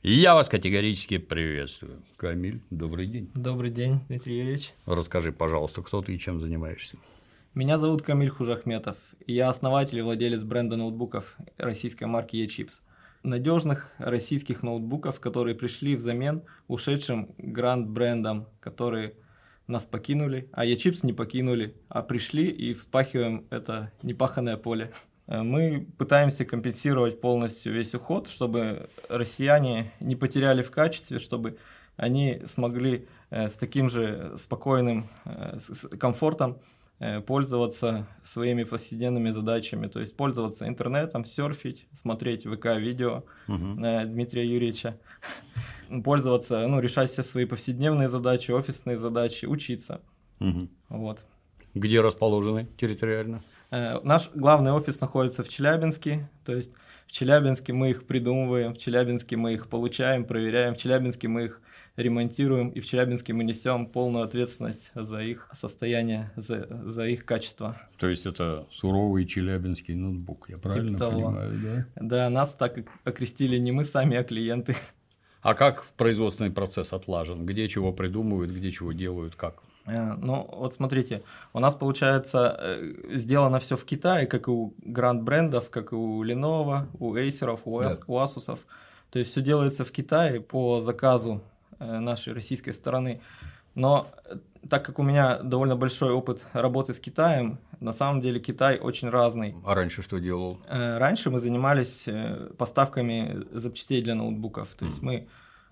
Я вас категорически приветствую. Камиль, добрый день. Добрый день, Дмитрий Юрьевич. Расскажи, пожалуйста, кто ты и чем занимаешься? Меня зовут Камиль Хужахметов, и я основатель и владелец бренда ноутбуков российской марки eChips. Надежных российских ноутбуков, которые пришли взамен ушедшим гранд-брендам, которые нас покинули, а eChips не покинули, а пришли и вспахиваем это непаханное поле. Мы пытаемся компенсировать полностью весь уход, чтобы россияне не потеряли в качестве, чтобы они смогли с таким же спокойным комфортом пользоваться своими повседневными задачами, то есть пользоваться интернетом, серфить, смотреть ВК-видео Дмитрия Юрьевича, пользоваться, решать все свои повседневные задачи, офисные задачи, учиться. Вот. Где расположены территориально? Наш главный офис находится в Челябинске, то есть в Челябинске мы их придумываем, в Челябинске мы их получаем, проверяем, в Челябинске мы их ремонтируем, и в Челябинске мы несем полную ответственность за их состояние, за их качество. То есть это суровый челябинский ноутбук, я правильно понимаю, да? Да, нас так окрестили не мы сами, а клиенты. А как производственный процесс отлажен? Где чего придумывают, где чего делают, как? Ну, вот смотрите, у нас, получается, сделано все в Китае, как и у гранд-брендов, как и у Lenovo, у Acer, у Asus. То есть все делается в Китае по заказу нашей российской стороны. Но так как у меня довольно большой опыт работы с Китаем, на самом деле Китай очень разный. А раньше что делал? Раньше мы занимались поставками запчастей для ноутбуков. То есть мы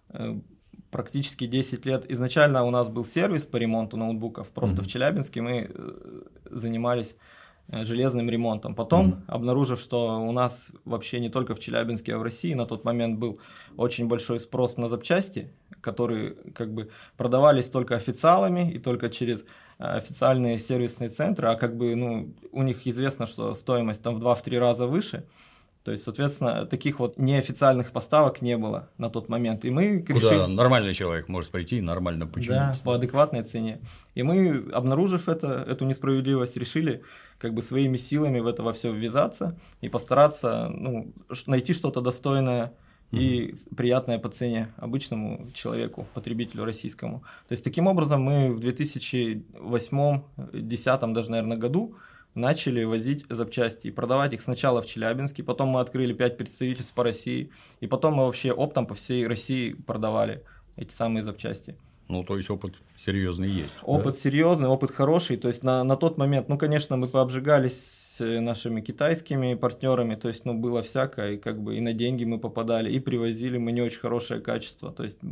практически 10 лет. Изначально у нас был сервис по ремонту ноутбуков. Просто в Челябинске мы занимались железным ремонтом. Потом, обнаружив, что у нас вообще не только в Челябинске, а в России на тот момент был очень большой спрос на запчасти, которые как бы продавались только официалами и только через официальные сервисные центры, а как бы у них известно, что стоимость там в 2-3 раза выше. То есть, соответственно, таких вот неофициальных поставок не было на тот момент. И мы Куда нормальный человек может прийти и нормально починить. Да, по адекватной цене. И мы, обнаружив эту несправедливость, решили как бы своими силами в это во все ввязаться и постараться найти что-то достойное и приятное по цене обычному человеку, потребителю российскому. То есть, таким образом, мы в 2008-2010 даже, наверное, году начали возить запчасти и продавать их сначала в Челябинске, потом мы открыли 5 представительств по России, и потом мы вообще оптом по всей России продавали эти самые запчасти. То есть опыт серьезный есть. Опыт серьезный, опыт хороший. То есть на тот момент, конечно, мы пообжигались с нашими китайскими партнерами, то есть было всякое, и как бы и на деньги мы попадали, и привозили мы не очень хорошее качество. То есть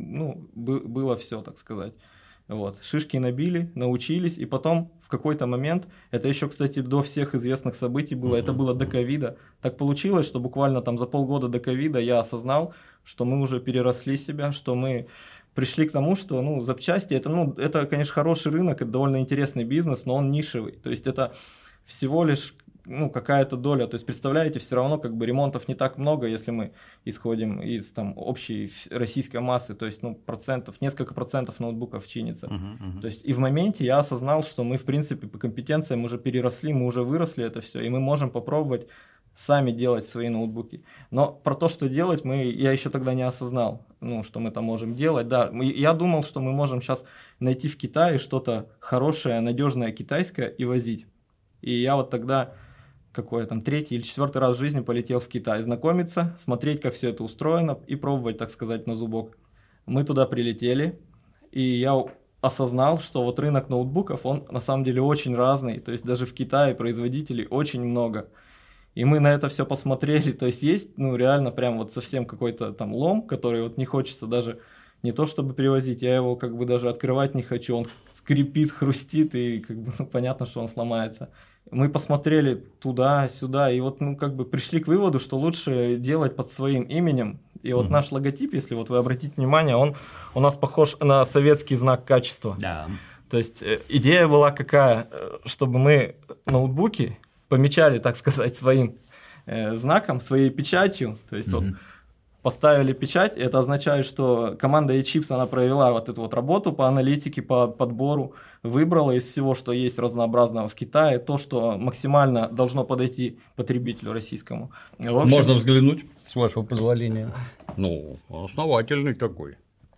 было все, так сказать. Вот. Шишки набили, научились, и потом в какой-то момент, это еще, кстати, до всех известных событий было, это было до ковида. Так получилось, что буквально там за полгода до ковида я осознал, что мы уже переросли себя, что мы пришли к тому, что запчасти, это, конечно, хороший рынок, это довольно интересный бизнес, но он нишевый. То есть это всего лишь какая-то доля. То есть, представляете, все равно как бы ремонтов не так много, если мы исходим из общей российской массы, то есть несколько процентов ноутбуков чинится. То есть и в моменте я осознал, что мы в принципе по компетенциям уже переросли, мы уже выросли это все, и мы можем попробовать сами делать свои ноутбуки. Но про то, что делать, я еще тогда не осознал, что мы там можем делать. Да, я думал, что мы можем сейчас найти в Китае что-то хорошее, надежное китайское и возить. И я вот тогда третий или четвертый раз в жизни полетел в Китай знакомиться, смотреть, как все это устроено и пробовать, так сказать, на зубок. Мы туда прилетели, и я осознал, что вот рынок ноутбуков, он на самом деле очень разный, то есть даже в Китае производителей очень много. И мы на это все посмотрели, то есть реально прям вот совсем какой-то там лом, который не хочется даже не то чтобы привозить, я его как бы даже открывать не хочу, он скрипит, хрустит, и как бы понятно, что он сломается. Мы посмотрели туда-сюда, и пришли к выводу, что лучше делать под своим именем. И вот наш логотип, если вы обратите внимание, он у нас похож на советский знак качества. Да. То есть идея была какая, чтобы мы ноутбуки помечали, так сказать, своим знаком, своей печатью. То есть поставили печать, это означает, что команда eChips, она провела вот эту вот работу по аналитике, по подбору, выбрала из всего, что есть разнообразного в Китае, то, что максимально должно подойти потребителю российскому. Можно взглянуть, с вашего позволения. Ну, основательный такой.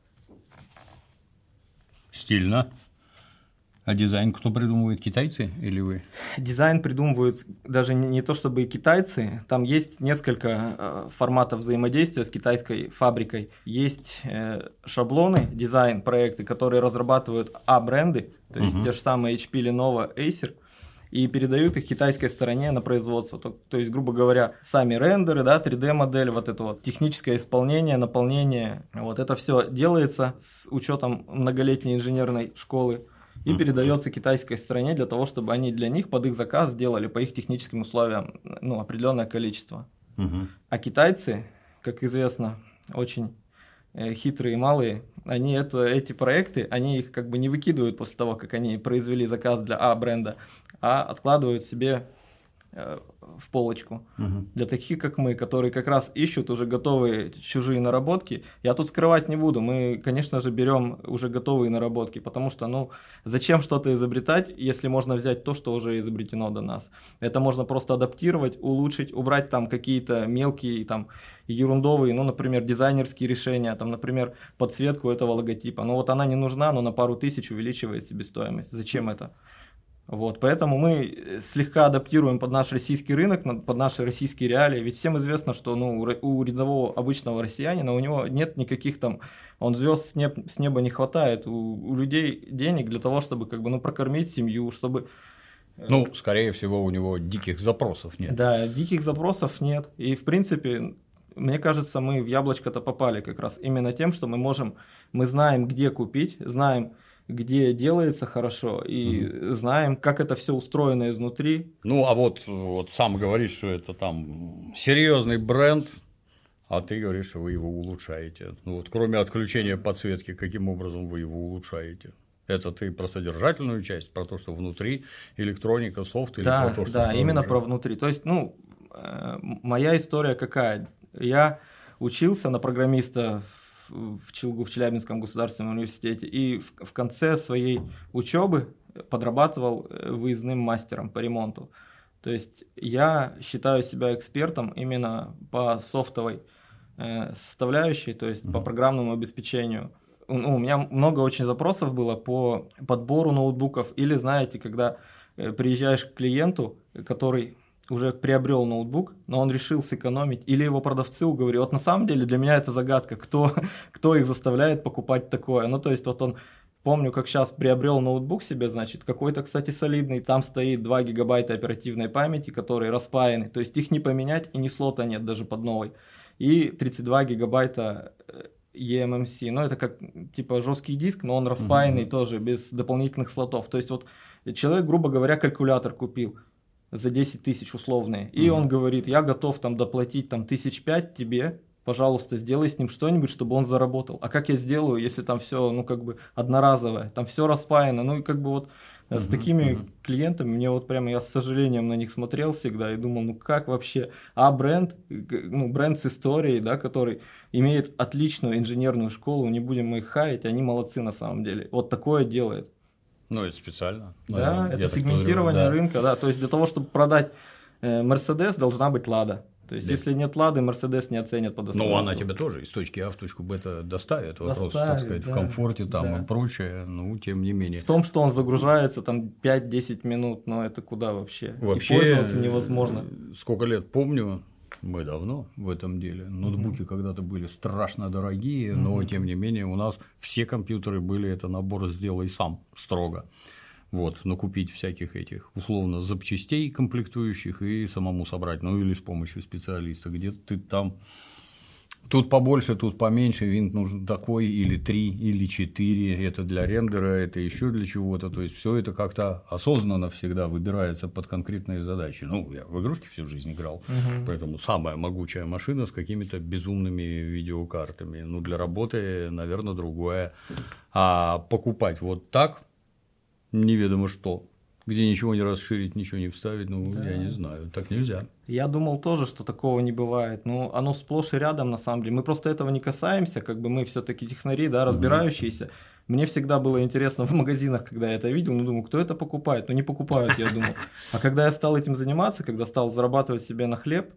Стильно. А дизайн кто придумывает, китайцы или вы? Дизайн придумывают даже не то чтобы и китайцы, там есть несколько форматов взаимодействия с китайской фабрикой. Есть шаблоны, дизайн-проекты, которые разрабатывают бренды, то есть те же самые HP, Lenovo, Acer, и передают их китайской стороне на производство. То есть, грубо говоря, сами рендеры, да, 3D-модель, вот это вот техническое исполнение, наполнение, вот это все делается с учетом многолетней инженерной школы и передается китайской стороне для того, чтобы они для них под их заказ сделали по их техническим условиям определенное количество. А китайцы, как известно, очень хитрые и малые, они эти проекты, они их как бы не выкидывают после того, как они произвели заказ для бренда, а откладывают себе в полочку. Для таких, как мы, которые как раз ищут уже готовые чужие наработки, я тут скрывать не буду. Мы, конечно же, берем уже готовые наработки, потому что, зачем что-то изобретать, если можно взять то, что уже изобретено до нас. Это можно просто адаптировать, улучшить, убрать там какие-то мелкие, там, ерундовые, например, дизайнерские решения, там, например, подсветку этого логотипа. Вот она не нужна, но на пару тысяч увеличивает себестоимость. Зачем это? Вот, поэтому мы слегка адаптируем под наш российский рынок, под наши российские реалии. Ведь всем известно, что у рядового обычного россиянина у него нет никаких там, он звезд с неба не хватает. У людей денег для того, чтобы прокормить семью, чтобы... скорее всего, у него диких запросов нет. Да, диких запросов нет. И, в принципе, мне кажется, мы в яблочко-то попали как раз именно тем, что мы знаем, где купить, знаем, где делается хорошо, и знаем, как это все устроено изнутри. А вот сам говоришь, что это там серьезный бренд, а ты говоришь, что вы его улучшаете. Кроме отключения подсветки, каким образом вы его улучшаете? Это ты про содержательную часть, про то, что внутри электроника, софт, или про то, что Да, именно про внутри. То есть, моя история какая? Я учился на программиста в ЧИЛГУ, в Челябинском государственном университете, и в конце своей учебы подрабатывал выездным мастером по ремонту. То есть я считаю себя экспертом именно по софтовой составляющей, то есть по программному обеспечению. У меня много очень запросов было по подбору ноутбуков, или, знаете, когда приезжаешь к клиенту, который уже приобрел ноутбук, но он решил сэкономить, или его продавцы уговорили. Вот на самом деле для меня это загадка, кто их заставляет покупать такое. То есть он, помню, как сейчас приобрел ноутбук себе, значит, какой-то, кстати, солидный, там стоит 2 гигабайта оперативной памяти, которые распаяны, то есть их не поменять и ни слота нет даже под новый. И 32 гигабайта eMMC, это как типа жесткий диск, но он распаянный тоже, без дополнительных слотов. То есть человек, грубо говоря, калькулятор купил за 10 тысяч условные, и он говорит, я готов доплатить 5 тысяч тебе, пожалуйста, сделай с ним что-нибудь, чтобы он заработал. А как я сделаю, если там все, одноразовое, там все распаяно, с такими клиентами, я с сожалением на них смотрел всегда и думал, как вообще, бренд, бренд с историей, да, который имеет отличную инженерную школу, не будем мы их хаять, они молодцы на самом деле, вот такое делает. Это специально. Да, это сегментирование рынка, да. То есть для того, чтобы продать Mercedes, должна быть Лада. То есть если нет Лады, Mercedes не оценят по достоинству. Она тебя тоже из точки А в точку Б доставит. Вопрос, так сказать, в комфорте и прочее, тем не менее. В том, что он загружается 5-10 минут, это куда вообще? И пользоваться невозможно. Сколько лет помню, мы давно в этом деле. Ноутбуки когда-то были страшно дорогие, но тем не менее у нас все компьютеры были это набор «сделай сам» строго. Накупить всяких этих условно запчастей комплектующих и самому собрать, или с помощью специалиста, где ты там тут побольше, тут поменьше, винт нужен такой, или 3, или 4, это для рендера, это еще для чего-то, то есть все это как-то осознанно всегда выбирается под конкретные задачи. Я в игрушки всю жизнь играл, поэтому самая могучая машина с какими-то безумными видеокартами, для работы, наверное, другое, а покупать так неведомо что, где ничего не расширить, ничего не вставить, я не знаю, так нельзя. Я думал тоже, что такого не бывает, оно сплошь и рядом на самом деле, мы просто этого не касаемся, мы все-таки технари, да, разбирающиеся. Мне всегда было интересно в магазинах, когда я это видел, думаю, кто это покупает, не покупают, я думал. А когда я стал этим заниматься, когда стал зарабатывать себе на хлеб,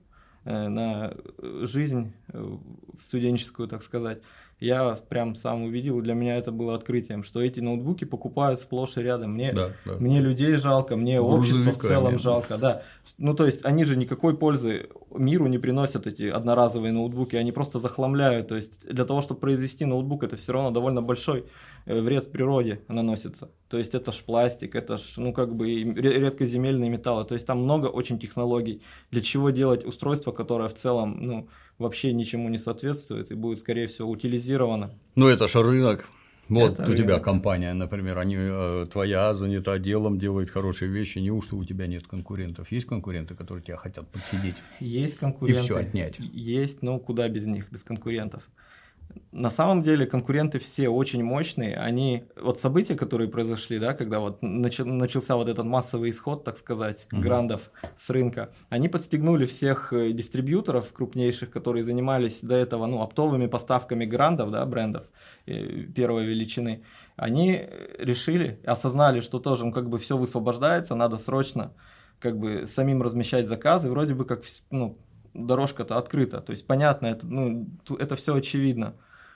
на жизнь студенческую, так сказать, я прям сам увидел, для меня это было открытием, что эти ноутбуки покупают сплошь и рядом. Мне людей жалко, мне общество в целом жалко. Да. Ну, то есть, они же никакой пользы миру не приносят, эти одноразовые ноутбуки, они просто захламляют. То есть, для того, чтобы произвести ноутбук, это все равно довольно большой вред природе наносится. То есть, это ж пластик, это ж, ну, как бы, редкоземельные металлы. То есть, там много очень технологий. Для чего делать устройство, которое в целом, ну, вообще ничему не соответствует и будет, скорее всего, утилизировано. Ну, это же рынок. Вот это у рынок. тебя компания, например, твоя занята делом, делает хорошие вещи. Неужто у тебя нет конкурентов? Есть конкуренты, которые тебя хотят подсидеть? Есть конкуренты. И все отнять? Есть, но куда без них, без конкурентов. На самом деле конкуренты все очень мощные, они, вот события, которые произошли, да, когда вот начался вот этот массовый исход, так сказать, грандов с рынка, они подстегнули всех дистрибьюторов крупнейших, которые занимались до этого, ну, оптовыми поставками грандов, да, брендов первой величины, они решили, осознали, что тоже, ну, как бы все высвобождается, надо срочно как бы самим размещать заказы, вроде бы как, ну, дорожка-то открыта, то есть понятно, это, ну, это все очевидно,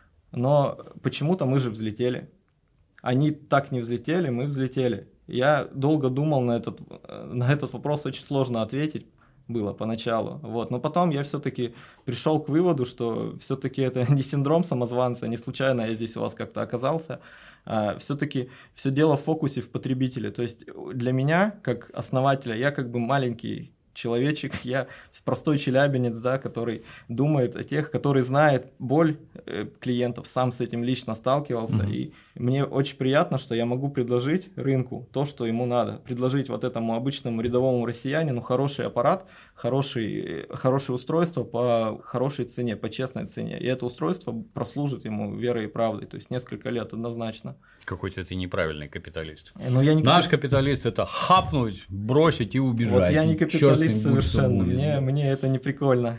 но почему-то мы же взлетели. Они так не взлетели, мы взлетели. Я долго думал на этот вопрос, очень сложно ответить было поначалу, вот. Но потом я все-таки пришел к выводу, что все-таки это не синдром самозванца, не случайно я здесь у вас как-то оказался, все-таки все дело в фокусе в потребителе. То есть для меня, как основателя, я как бы маленький человечек, я простой челябинец, да, который думает о тех, который знает боль клиентов, сам с этим лично сталкивался, и мне очень приятно, что я могу предложить рынку то, что ему надо, предложить вот этому обычному рядовому россиянину хороший аппарат, хорошее устройство по хорошей цене, по честной цене, и это устройство прослужит ему верой и правдой, то есть несколько лет однозначно. Какой-то ты неправильный капиталист. Но я не Наш капиталист – это хапнуть, бросить и убежать. Вот я не капиталист совершенно, мне это не прикольно,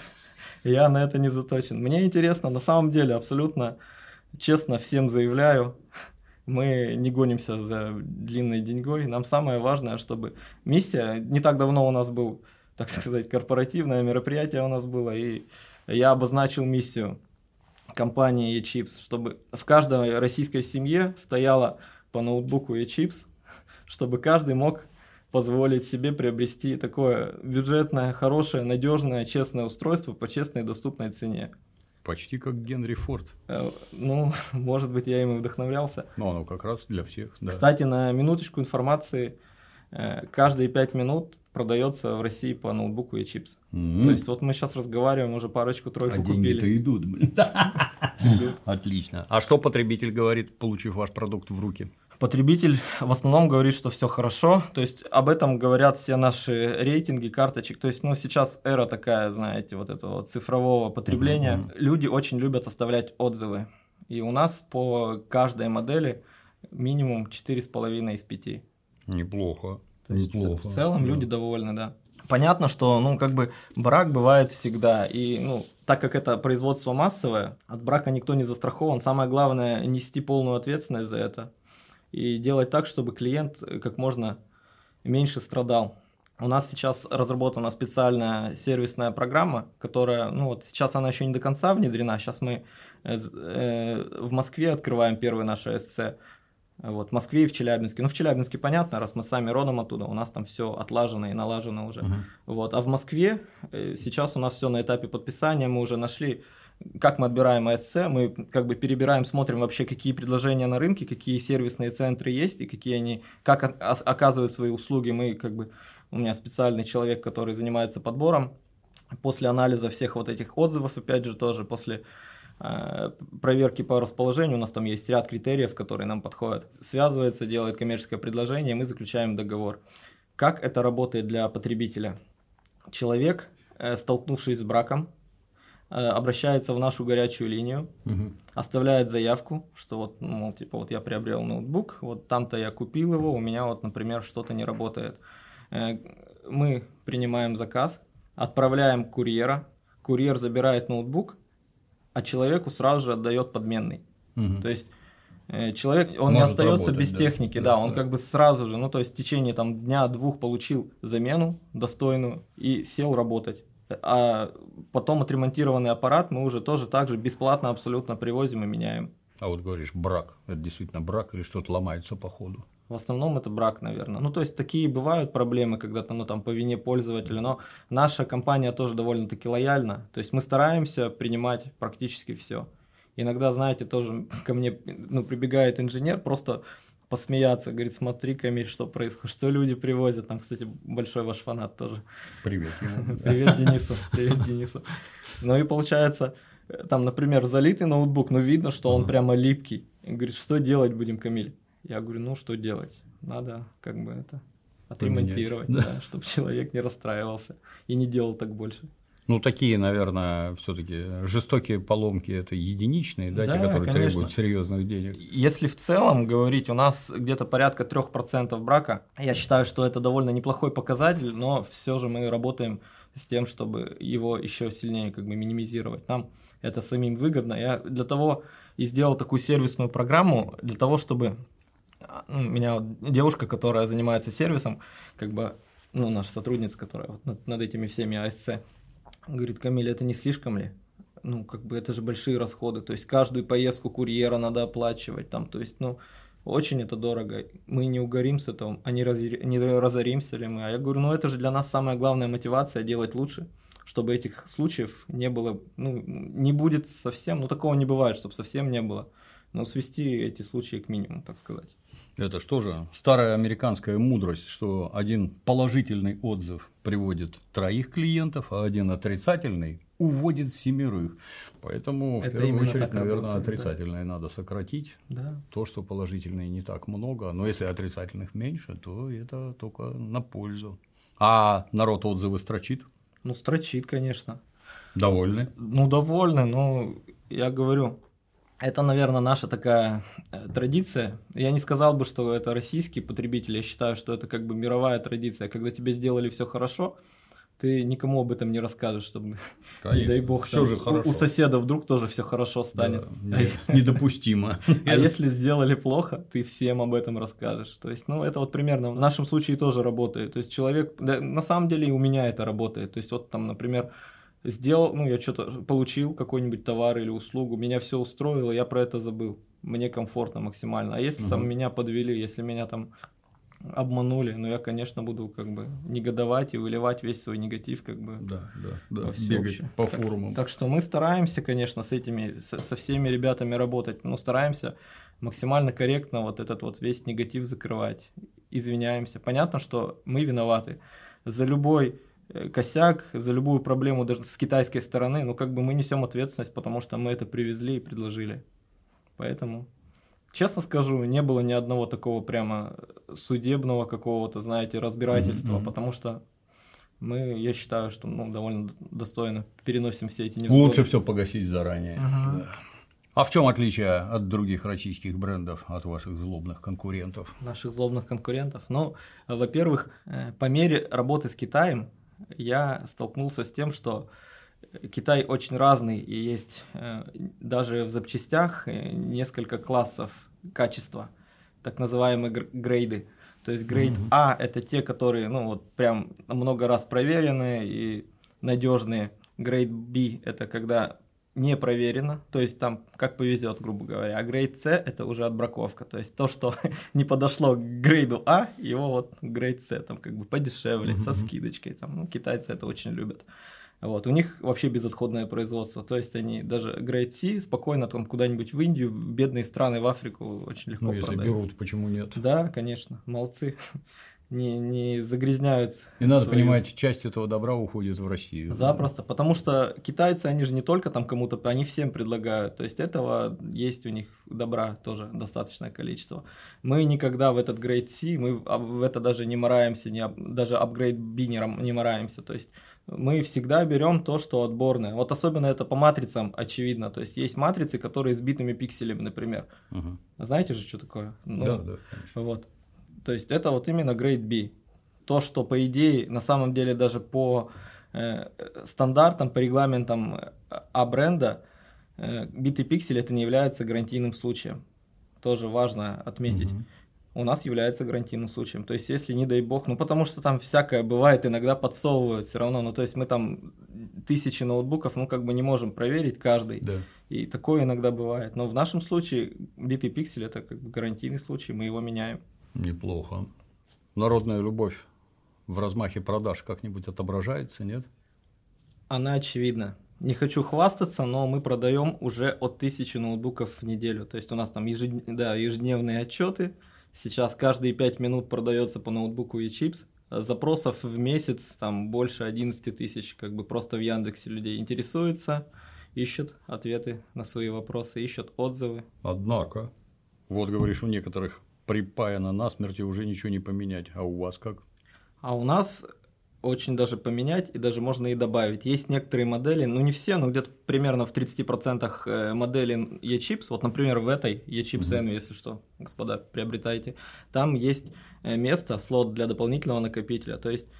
я на это не заточен. Мне интересно, на самом деле, абсолютно честно всем заявляю, мы не гонимся за длинной деньгой, нам самое важное, чтобы миссия, не так давно у нас был, так сказать, корпоративное мероприятие у нас было, и я обозначил миссию компании eChips, чтобы в каждой российской семье стояло по ноутбуку eChips, чтобы каждый мог позволить себе приобрести такое бюджетное, хорошее, надежное, честное устройство по честной и доступной цене. Почти как Генри Форд. Ну, может быть, я им и вдохновлялся. Ну, оно как раз для всех, да. Кстати, на минуточку информации, каждые 5 минут продается в России по ноутбуку eChips. То есть, вот мы сейчас разговариваем, уже парочку-тройку купили. Деньги-то идут, блин. Отлично. А что потребитель говорит, получив ваш продукт в руки? Потребитель в основном говорит, что все хорошо, то есть об этом говорят все наши рейтинги карточек, то есть, ну, сейчас эра такая, знаете, вот этого цифрового потребления, люди очень любят оставлять отзывы, и у нас по каждой модели минимум 4,5 из 5. Неплохо. То есть в целом люди довольны, да. Понятно, что, ну, как бы брак бывает всегда, и, ну, так как это производство массовое, от брака никто не застрахован, самое главное нести полную ответственность за это. И делать так, чтобы клиент как можно меньше страдал. У нас сейчас разработана специальная сервисная программа, которая, ну вот сейчас она еще не до конца внедрена, сейчас мы в Москве открываем первый наш АСЦ, вот, в Москве и в Челябинске. Ну, в Челябинске понятно, раз мы сами родом оттуда, у нас там все отлажено и налажено уже. Вот. А в Москве сейчас у нас все на этапе подписания, мы уже нашли, как мы отбираем АСЦ, мы как бы перебираем, смотрим вообще, какие предложения на рынке, какие сервисные центры есть и какие они, как оказывают свои услуги. Мы как бы, у меня специальный человек, который занимается подбором. После анализа всех вот этих отзывов, опять же, тоже после проверки по расположению, у нас там есть ряд критериев, которые нам подходят, связывается, делает коммерческое предложение, мы заключаем договор. Как это работает для потребителя? Человек, столкнувшись с браком, обращается в нашу горячую линию, оставляет заявку, что вот, мол, типа, вот я приобрел ноутбук, вот там-то я купил его, у меня вот, например, что-то не работает. Мы принимаем заказ, отправляем курьера, курьер забирает ноутбук, а человеку сразу же отдает подменный. То есть человек, он не остается без техники, да, он как бы сразу же, ну то есть в течение там дня-двух получил замену достойную и сел работать. а потом отремонтированный аппарат мы уже тоже так же бесплатно абсолютно привозим и меняем. А вот говоришь, брак, это действительно брак или что-то ломается по ходу? В основном это брак, наверное. Ну, то есть, такие бывают проблемы, когда ну, там, по вине пользователя, но наша компания тоже довольно-таки лояльна. То есть, мы стараемся принимать практически все. Иногда, знаете, тоже ко мне прибегает инженер просто посмеяться, говорит, смотри, Камиль, что происходит, что люди привозят. Там, кстати, большой ваш фанат тоже. Привет ему. Привет Денису, привет Денису. Ну и получается, там, например, залитый ноутбук, но видно, что он прямо липкий. И говорит, что делать будем, Камиль? Я говорю, ну что делать? Надо как бы это отремонтировать, да, чтобы человек не расстраивался и не делал так больше. Ну, такие, наверное, все-таки жестокие поломки это единичные, да, те, которые конечно. требуют серьезных денег. Если в целом говорить, у нас где-то порядка 3% брака. Я считаю, что это довольно неплохой показатель, но все же мы работаем с тем, чтобы его еще сильнее как бы минимизировать. Нам это самим выгодно. Я для того и сделал такую сервисную программу, для того, чтобы у меня девушка, которая занимается сервисом, как бы, наша сотрудница, которая вот над этими всеми АСЦ, говорит, Камиль, это не слишком ли? Ну, как бы это же большие расходы, то есть каждую поездку курьера надо оплачивать, там, то есть, очень это дорого, мы не угорим с этого, а не разоримся ли мы? А я говорю, это же для нас самая главная мотивация делать лучше, чтобы этих случаев не было, не будет совсем, такого не бывает, чтобы совсем не было, но свести эти случаи к минимуму, так сказать. Это что же старая американская мудрость, что один положительный отзыв приводит 3 клиентов, а один отрицательный уводит 7. Поэтому, в первую очередь, наверное, отрицательные надо сократить. Да. То, что положительные не так много. Но если отрицательных меньше, то это только на пользу. А народ отзывы строчит? Строчит, конечно. Довольны? Довольны, я говорю. Это, наверное, наша такая традиция. Я не сказал бы, что это российский потребитель, я считаю, что это как бы мировая традиция. Когда тебе сделали все хорошо, ты никому об этом не расскажешь, чтобы, конечно, не дай бог, всё же хорошо. У соседа вдруг тоже все хорошо станет. Да, недопустимо. А если сделали плохо, ты всем об этом расскажешь. То есть, это вот примерно в нашем случае тоже работает. То есть, человек, на самом деле и у меня это работает. То есть, вот там, например, сделал, я что-то получил, какой-нибудь товар или услугу, меня все устроило, я про это забыл. Мне комфортно максимально. А если там меня подвели, если меня там обманули, я, конечно, буду как бы негодовать и выливать весь свой негатив как бы во бегать по форумам. Так что мы стараемся, конечно, со всеми ребятами работать, стараемся максимально корректно вот этот вот весь негатив закрывать. Извиняемся. Понятно, что мы виноваты. За любой косяк, за любую проблему даже с китайской стороны, мы несем ответственность, потому что мы это привезли и предложили. Поэтому, честно скажу, не было ни одного такого прямо судебного какого-то, знаете, разбирательства, потому что я считаю, что довольно достойно переносим все эти невзгоды. Лучше все погасить заранее. Да. А в чем отличие от других российских брендов, от ваших злобных конкурентов? Наших злобных конкурентов? Во-первых, по мере работы с Китаем я столкнулся с тем, что Китай очень разный, и есть даже в запчастях несколько классов качества, так называемые грейды. То есть грейд А – это те, которые прям много раз проверены и надежные. Грейд B – это когда не проверено, то есть там как повезет, грубо говоря. А грейд С – это уже отбраковка, то есть то, что не подошло к грейду А, его вот грейд С, там как бы подешевле, со скидочкой. Там, китайцы это очень любят. Вот, у них вообще безотходное производство, то есть они даже грейд С спокойно там куда-нибудь в Индию, в бедные страны, в Африку очень легко продают. Если берут, почему нет? Да, конечно, молодцы. Не загрязняют. И надо понимать, часть этого добра уходит в Россию. Запросто, потому что китайцы, они же не только там кому-то, они всем предлагают, то есть этого есть у них добра тоже достаточное количество. Мы никогда в этот грейд С, мы в это даже не мараемся, даже апгрейд B не мараемся, то есть мы всегда берем то, что отборное. Вот особенно это по матрицам очевидно, то есть есть матрицы, которые с битыми пикселями, например. Знаете же, что такое? Да, конечно. Вот. То есть это вот именно грейд B. То, что по идее, на самом деле даже по стандартам, по регламентам А-бренда, битый пиксель это не является гарантийным случаем. Тоже важно отметить. У нас является гарантийным случаем. То есть если, не дай бог, потому что там всякое бывает, иногда подсовывают все равно. То есть мы там тысячи ноутбуков, мы как бы не можем проверить каждый. Да. И такое иногда бывает. Но в нашем случае битый пиксель – это как бы гарантийный случай, мы его меняем. Неплохо. Народная любовь в размахе продаж как-нибудь отображается, нет? Она очевидна. Не хочу хвастаться, но мы продаем уже от 1000 ноутбуков в неделю. То есть у нас там ежедневные отчеты. Сейчас каждые 5 минут продается по ноутбуку eChips. Запросов в месяц там больше 11 тысяч. Как бы просто в Яндексе людей интересуются, ищут ответы на свои вопросы, ищут отзывы. Однако, вот говоришь, у некоторых припаяно насмерть и уже ничего не поменять. А у вас как? А у нас очень даже поменять, и даже можно и добавить. Есть некоторые модели, ну не все, но где-то примерно в 30% моделей eChips, вот, например, в этой eChips Envy, если что, господа, приобретайте, там есть место, слот для дополнительного накопителя, то есть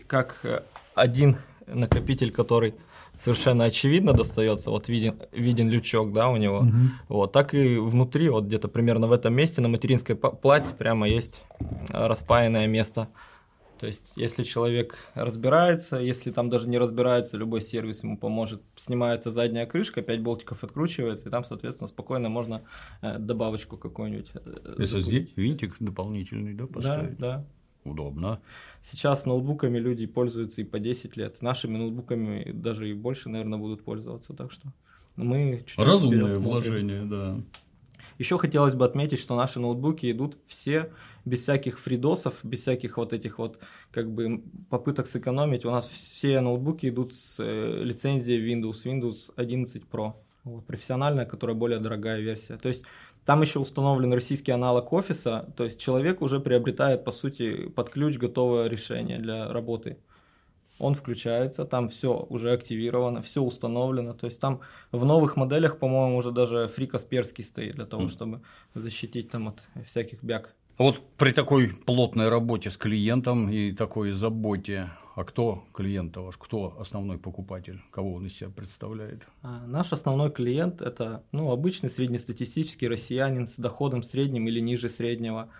как один накопитель, который совершенно очевидно достается, вот виден лючок, да, у него, вот, так и внутри, вот где-то примерно в этом месте на материнской плате прямо есть распаянное место. То есть, если человек разбирается, если там даже не разбирается, любой сервис ему поможет. Снимается задняя крышка, 5 болтиков откручивается, и там, соответственно, спокойно можно добавочку какую-нибудь. Если здесь винтик дополнительный, да, поставить? Да. Удобно. Сейчас ноутбуками люди пользуются и по 10 лет. Нашими ноутбуками даже и больше, наверное, будут пользоваться. Так что мы чуть-чуть разумное вложение, да. Еще хотелось бы отметить, что наши ноутбуки идут все без всяких фридосов, без всяких вот этих вот как бы попыток сэкономить. У нас все ноутбуки идут с лицензией Windows 11 Pro. Вот, профессиональная, которая более дорогая версия. То есть там еще установлен российский аналог офиса, то есть человек уже приобретает, по сути, под ключ готовое решение для работы. Он включается, там все уже активировано, все установлено. То есть там в новых моделях, по-моему, уже даже FreeCaspersky стоит для того, чтобы защитить там от всяких бяг. Вот при такой плотной работе с клиентом и такой заботе, а кто клиент ваш, кто основной покупатель, кого он из себя представляет? Наш основной клиент – это обычный среднестатистический россиянин с доходом средним или ниже среднего.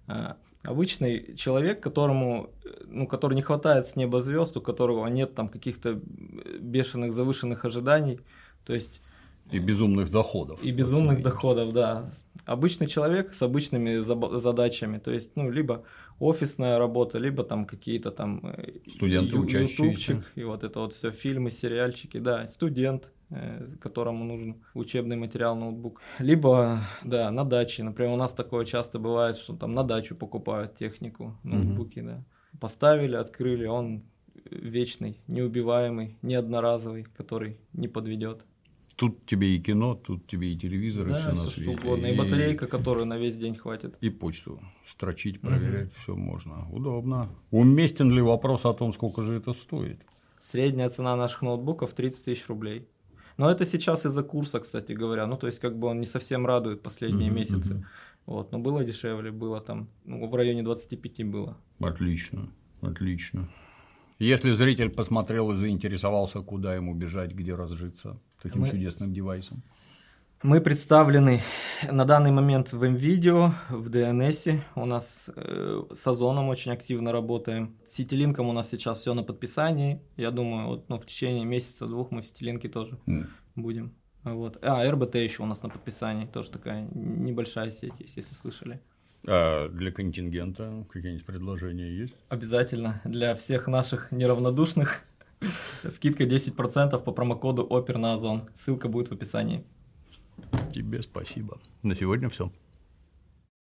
Обычный человек, который не хватает с неба звезд, у которого нет там каких-то бешеных завышенных ожиданий, то есть и безумных доходов. И безумных доходов, да. Обычный человек с обычными задачами, то есть либо офисная работа, либо там какие-то там студенты, учащиеся, ютубчик, и вот это вот все фильмы, сериальчики, да, студент, которому нужен учебный материал, ноутбук. Либо, да, на даче, например, у нас такое часто бывает, что там на дачу покупают технику, ноутбуки, да. Поставили, открыли, он вечный, неубиваемый, не одноразовый, который не подведет. Тут тебе и кино, тут тебе и телевизор, да, и все на что свете. Угодно. И батарейка, которую на весь день хватит. И почту строчить, проверять, все можно. Удобно. Уместен ли вопрос о том, сколько же это стоит? Средняя цена наших ноутбуков 30 тысяч рублей. Но это сейчас из-за курса, кстати говоря. То есть, как бы он не совсем радует последние месяцы. Вот. Но было дешевле, было там, в районе 25 было. Отлично, отлично. Если зритель посмотрел и заинтересовался, куда ему бежать, где разжиться таким чудесным девайсом? Мы представлены на данный момент в МВидео, в DNS. У нас с Озоном очень активно работаем. С Ситилинком у нас сейчас все на подписании. Я думаю, в течение месяца-двух мы в Ситилинке тоже будем. Вот. РБТ еще у нас на подписании. Тоже такая небольшая сеть есть, если слышали. А для контингента какие-нибудь предложения есть? Обязательно. Для всех наших неравнодушных скидка 10% по промокоду ОПЕР на Озон. Ссылка будет в описании. Тебе спасибо. На сегодня все.